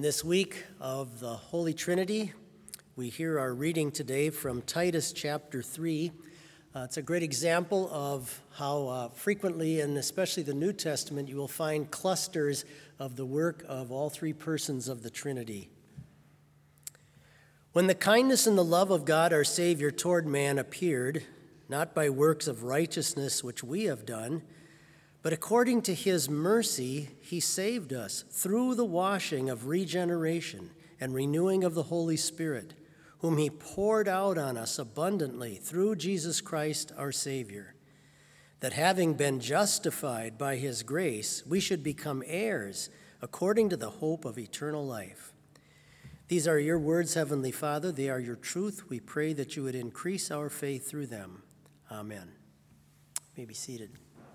this week of the Holy Trinity, we hear our reading today from Titus chapter 3. It's a great example of how frequently, and especially the New Testament, you will find clusters of the work of all three persons of the Trinity. When the kindness and the love of God our Savior toward man appeared, not by works of righteousness which we have done, but according to his mercy, he saved us through the washing of regeneration and renewing of the Holy Spirit, whom he poured out on us abundantly through Jesus Christ our Savior, that having been justified by his grace, we should become heirs according to the hope of eternal life. These are your words, Heavenly Father. They are your truth. We pray that you would increase our faith through them. Amen. You may be seated.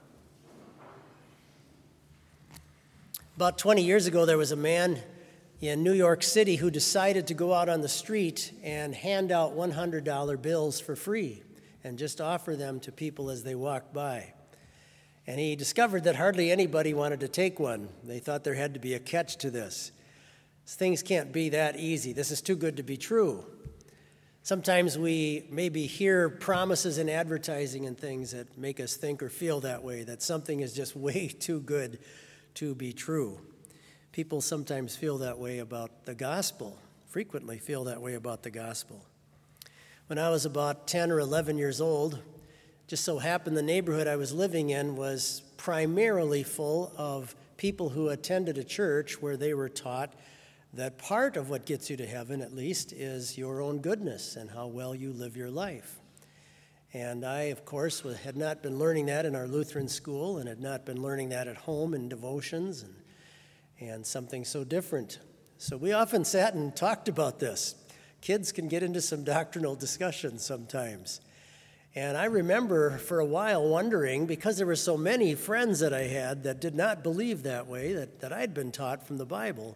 About 20 years ago, there was a man in New York City who decided to go out on the street and hand out $100 bills for free and just offer them to people as they walked by. And he discovered that hardly anybody wanted to take one. They thought there had to be a catch to this. Things can't be that easy. This is too good to be true. Sometimes we maybe hear promises in advertising and things that make us think or feel that way, that something is just way too good to be true. People sometimes feel that way about the gospel, frequently feel that way about the gospel. When I was about 10 or 11 years old, just so happened the neighborhood I was living in was primarily full of people who attended a church where they were taught that part of what gets you to heaven, at least, is your own goodness and how well you live your life. And I, of course, had not been learning that in our Lutheran school and had not been learning that at home in devotions and something so different. So we often sat and talked about this. Kids can get into some doctrinal discussions sometimes. And I remember for a while wondering, because there were so many friends that I had that did not believe that way, that I'd been taught from the Bible,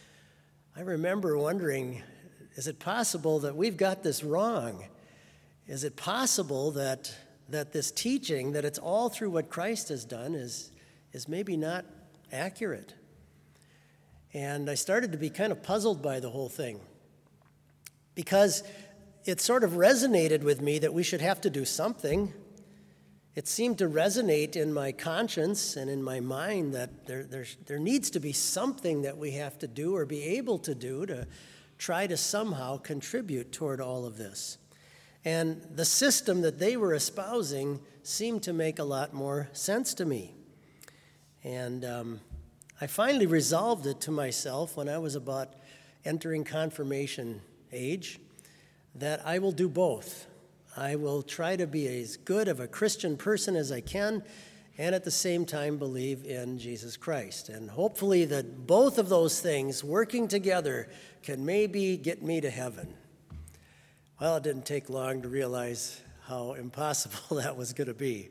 I remember wondering, is it possible that we've got this wrong? Is it possible that this teaching, that it's all through what Christ has done, is maybe not accurate? And I started to be kind of puzzled by the whole thing, because it sort of resonated with me that we should have to do something. It seemed to resonate in my conscience and in my mind that there needs to be something that we have to do or be able to do to try to somehow contribute toward all of this. And the system that they were espousing seemed to make a lot more sense to me. And I finally resolved it to myself when I was about entering confirmation age that I will do both. I will try to be as good of a Christian person as I can and at the same time believe in Jesus Christ. And hopefully that both of those things working together can maybe get me to heaven. Well, it didn't take long to realize how impossible that was going to be,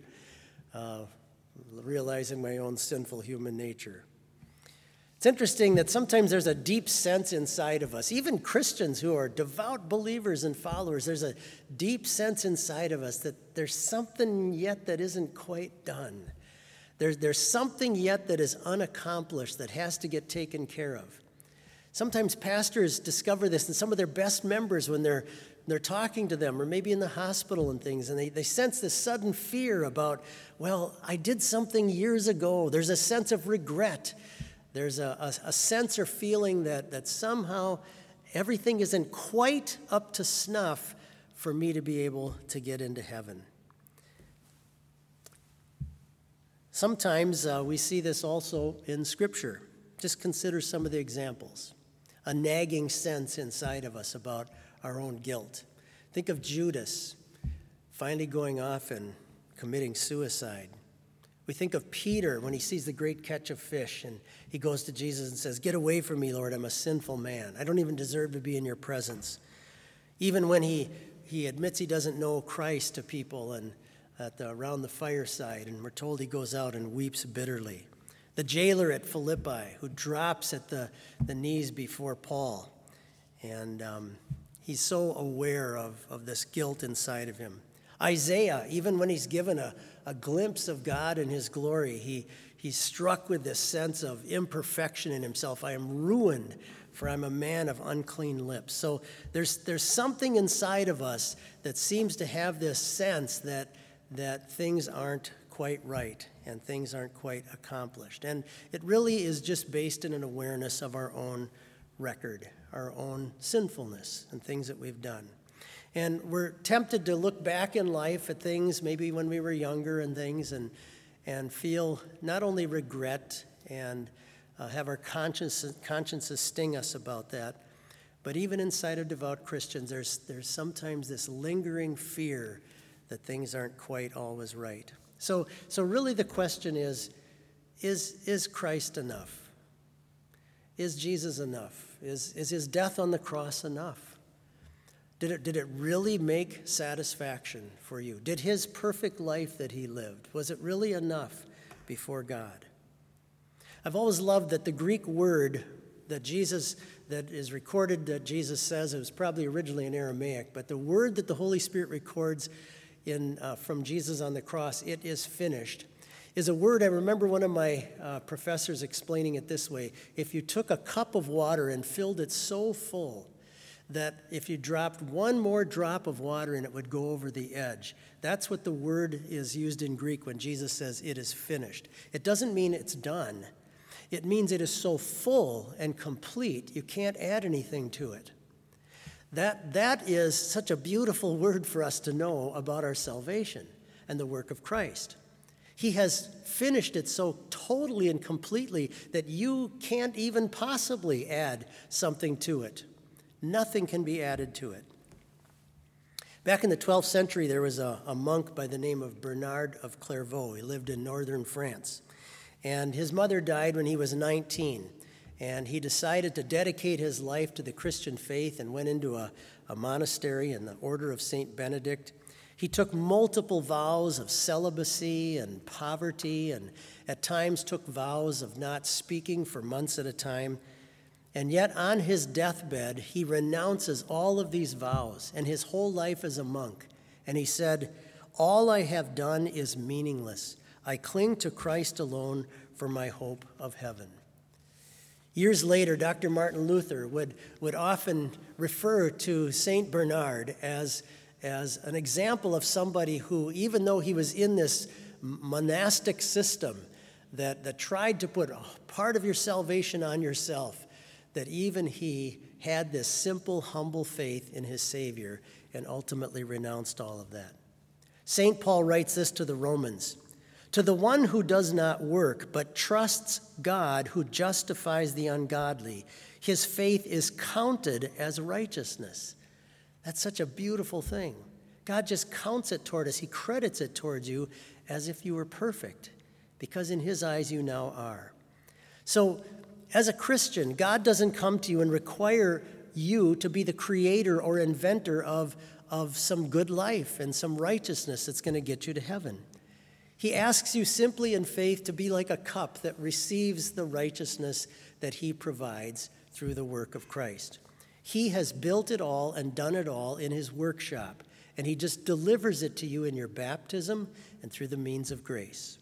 realizing my own sinful human nature. It's interesting that sometimes there's a deep sense inside of us, even Christians who are devout believers and followers, there's a deep sense inside of us that there's something yet that isn't quite done. There's something yet that is unaccomplished that has to get taken care of. Sometimes pastors discover this in some of their best members when they're talking to them, or maybe in the hospital and things, and they sense this sudden fear about, well, I did something years ago. There's a sense of regret. There's a sense or feeling that somehow everything isn't quite up to snuff for me to be able to get into heaven. Sometimes we see this also in Scripture. Just consider some of the examples. A nagging sense inside of us about our own guilt. Think of Judas finally going off and committing suicide. We think of Peter when he sees the great catch of fish and he goes to Jesus and says, "Get away from me, Lord, I'm a sinful man. I don't even deserve to be in your presence." Even when he admits he doesn't know Christ to people and around the fireside, and we're told he goes out and weeps bitterly. The jailer at Philippi who drops at the knees before Paul, and he's so aware of this guilt inside of him. Isaiah, even when he's given a a glimpse of God and his glory, he's struck with this sense of imperfection in himself. I am ruined, for I'm a man of unclean lips. So there's something inside of us that seems to have this sense that things aren't quite right and things aren't quite accomplished. And it really is just based in an awareness of our own record, our own sinfulness and things that we've done. And we're tempted to look back in life at things maybe when we were younger and things and feel not only regret and have our consciences sting us about that, but even inside of devout Christians, there's sometimes this lingering fear that things aren't quite always right. So really the question is Christ enough? Is Jesus enough? Is his death on the cross enough? Did it really make satisfaction for you? Did his perfect life that he lived, was it really enough before God? I've always loved that the Greek word that is recorded that Jesus says, it was probably originally in Aramaic, but the word that the Holy Spirit records from Jesus on the cross, "it is finished," is a word. I remember one of my professors explaining it this way: if you took a cup of water and filled it so full that if you dropped one more drop of water in, it would go over the edge. That's what the word is used in Greek when Jesus says it is finished. It doesn't mean it's done. It means it is so full and complete, you can't add anything to it. That is such a beautiful word for us to know about our salvation and the work of Christ. He has finished it so totally and completely that you can't even possibly add something to it. Nothing can be added to it. Back in the 12th century, there was a monk by the name of Bernard of Clairvaux. He lived in northern France. And his mother died when he was 19. And he decided to dedicate his life to the Christian faith and went into a monastery in the order of St. Benedict. He took multiple vows of celibacy and poverty, and at times took vows of not speaking for months at a time. And yet on his deathbed, he renounces all of these vows and his whole life as a monk. And he said, "All I have done is meaningless. I cling to Christ alone for my hope of heaven." Years later, Dr. Martin Luther would often refer to St. Bernard as an example of somebody who, even though he was in this monastic system that tried to put part of your salvation on yourself, that even he had this simple, humble faith in his Savior and ultimately renounced all of that. St. Paul writes this to the Romans: "To the one who does not work, but trusts God who justifies the ungodly, his faith is counted as righteousness." That's such a beautiful thing. God just counts it toward us. He credits it towards you as if you were perfect, because in his eyes you now are. So, as a Christian, God doesn't come to you and require you to be the creator or inventor of some good life and some righteousness that's going to get you to heaven. He asks you simply in faith to be like a cup that receives the righteousness that he provides through the work of Christ. He has built it all and done it all in his workshop, and he just delivers it to you in your baptism and through the means of grace.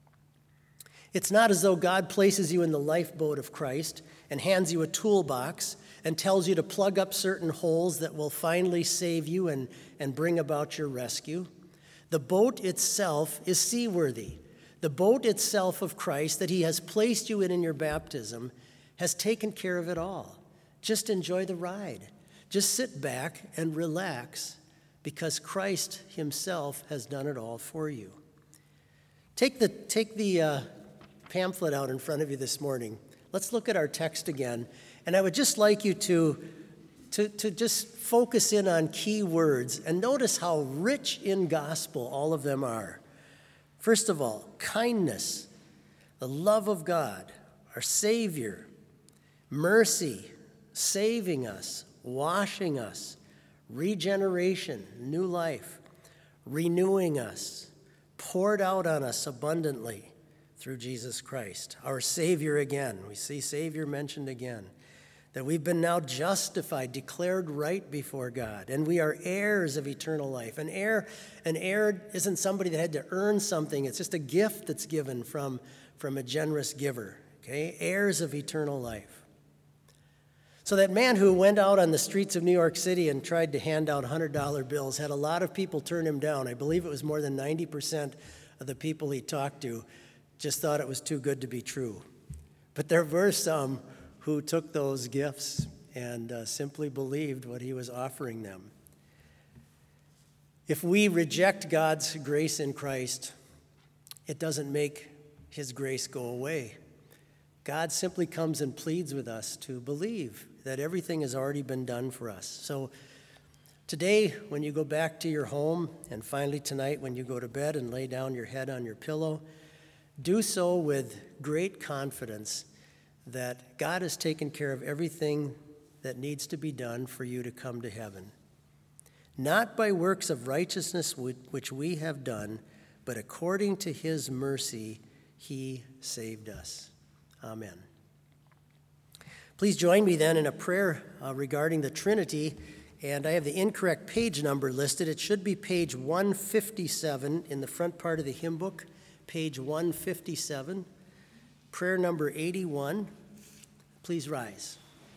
It's not as though God places you in the lifeboat of Christ and hands you a toolbox and tells you to plug up certain holes that will finally save you and bring about your rescue. The boat itself is seaworthy. The boat itself of Christ that he has placed you in your baptism has taken care of it all. Just enjoy the ride. Just sit back and relax because Christ himself has done it all for you. Take the pamphlet out in front of you this morning. Let's look at our text again. And I would just like you to just focus in on key words and notice how rich in gospel all of them are. First of all, kindness, the love of God, our Savior, mercy, saving us, washing us, regeneration, new life, renewing us, poured out on us abundantly through Jesus Christ, our Savior again. We see Savior mentioned again. that we've been now justified, declared right before God, and we are heirs of eternal life. An heir isn't somebody that had to earn something. It's just a gift that's given from a generous giver. Okay? Heirs of eternal life. So that man who went out on the streets of New York City and tried to hand out $100 bills had a lot of people turn him down. I believe it was more than 90% of the people he talked to just thought it was too good to be true. But there were some who took those gifts and simply believed what he was offering them. If we reject God's grace in Christ, it doesn't make his grace go away. God simply comes and pleads with us to believe that everything has already been done for us. So today, when you go back to your home, and finally tonight when you go to bed and lay down your head on your pillow, do so with great confidence that God has taken care of everything that needs to be done for you to come to heaven. Not by works of righteousness which we have done, but according to his mercy, he saved us. Amen. Please join me then in a prayer regarding the Trinity, and I have the incorrect page number listed. It should be page 157 in the front part of the hymn book, page 157. Prayer number 81. Please rise.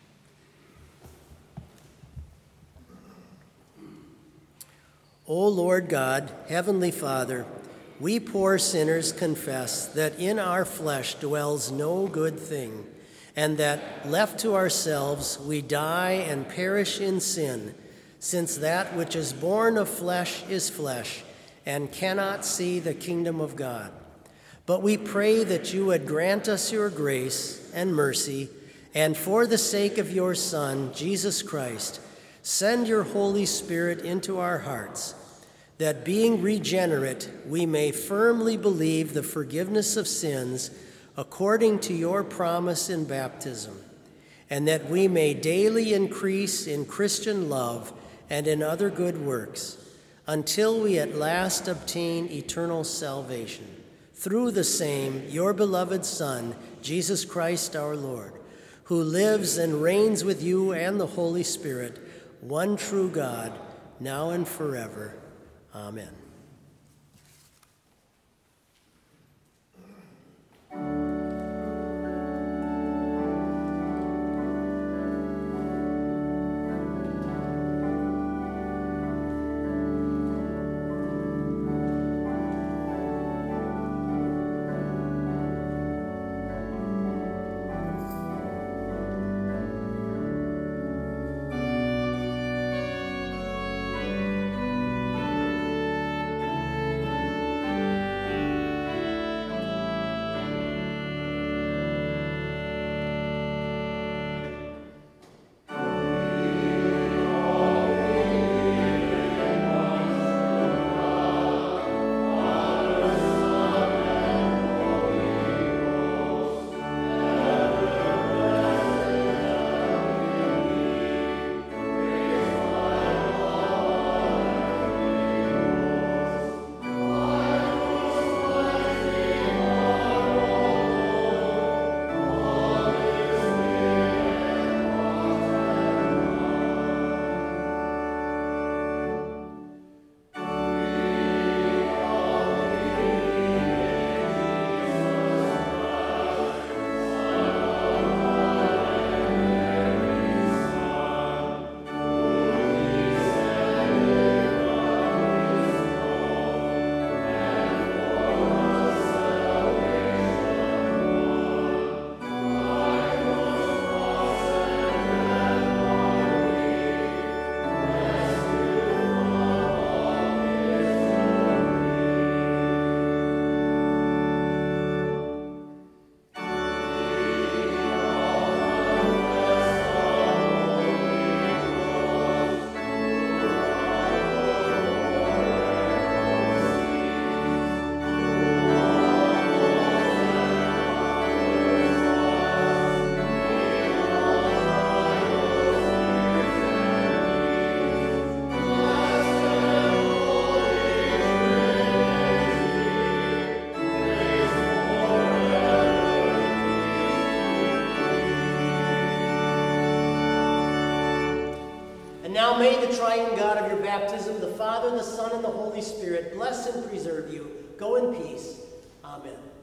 O Lord God, Heavenly Father, we poor sinners confess that in our flesh dwells no good thing, and that, left to ourselves, we die and perish in sin, since that which is born of flesh is flesh, and cannot see the kingdom of God. But we pray that you would grant us your grace and mercy, and for the sake of your Son, Jesus Christ, send your Holy Spirit into our hearts, that being regenerate, we may firmly believe the forgiveness of sins according to your promise in baptism, and that we may daily increase in Christian love and in other good works, until we at last obtain eternal salvation. Through the same, your beloved Son, Jesus Christ our Lord, who lives and reigns with you and the Holy Spirit, one true God, now and forever. Amen. now may the triune God of your baptism, the Father, the Son, and the Holy Spirit, bless and preserve you. Go in peace. Amen.